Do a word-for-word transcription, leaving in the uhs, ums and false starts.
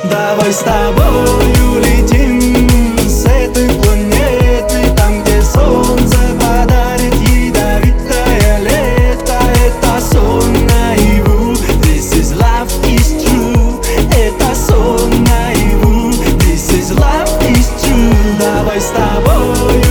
Давай с тобой улетим с этой планеты, там, где солнце подарит ядовитое лето. Это сон наяву, this is love is true. Это сон наяву, this is love is true. Давай с тобой